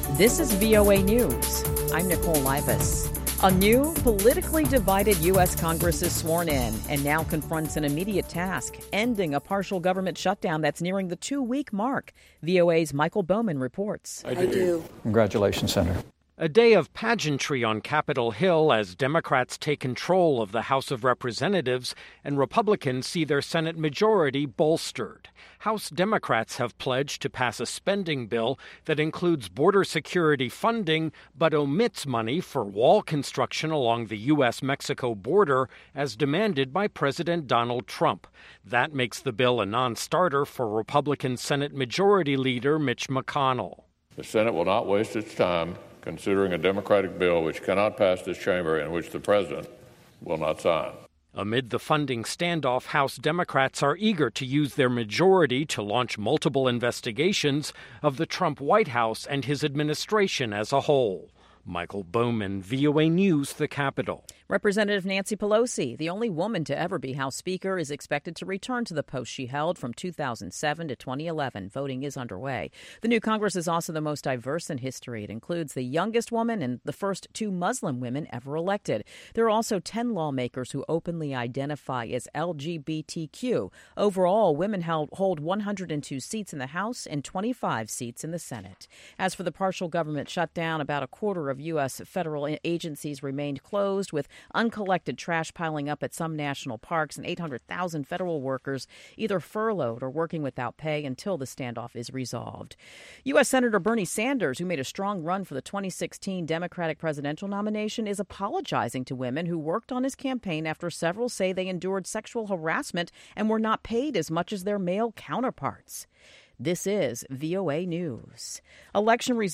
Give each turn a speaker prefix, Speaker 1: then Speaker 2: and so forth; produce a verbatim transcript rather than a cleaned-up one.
Speaker 1: This is V O A News. I'm Nicole Livas. A new, politically divided U S. Congress is sworn in and now confronts an immediate task, ending a partial government shutdown that's nearing the two-week mark. V O A's Michael Bowman reports.
Speaker 2: I do. I do.
Speaker 3: Congratulations, Senator.
Speaker 4: A day of pageantry on Capitol Hill as Democrats take control of the House of Representatives and Republicans see their Senate majority bolstered. House Democrats have pledged to pass a spending bill that includes border security funding but omits money for wall construction along the U S Mexico border as demanded by President Donald Trump. That makes the bill a non-starter for Republican Senate Majority Leader Mitch McConnell.
Speaker 5: The Senate will not waste its time considering a Democratic bill which cannot pass this chamber and which the President will not sign.
Speaker 4: Amid the funding standoff, House Democrats are eager to use their majority to launch multiple investigations of the Trump White House and his administration as a whole. Michael Bowman, V O A News, the Capitol.
Speaker 1: Representative Nancy Pelosi, the only woman to ever be House Speaker, is expected to return to the post she held from two thousand seven to twenty eleven. Voting is underway. The new Congress is also the most diverse in history. It includes the youngest woman and the first two Muslim women ever elected. There are also ten lawmakers who openly identify as L G B T Q. Overall, women held, hold one hundred two seats in the House and twenty-five seats in the Senate. As for the partial government shutdown, about a quarter of U S federal agencies remained closed, with uncollected trash piling up at some national parks, and eight hundred thousand federal workers either furloughed or working without pay until the standoff is resolved. U S. Senator Bernie Sanders, who made a strong run for the twenty sixteen Democratic presidential nomination, is apologizing to women who worked on his campaign after several say they endured sexual harassment and were not paid as much as their male counterparts. This is V O A News. Election results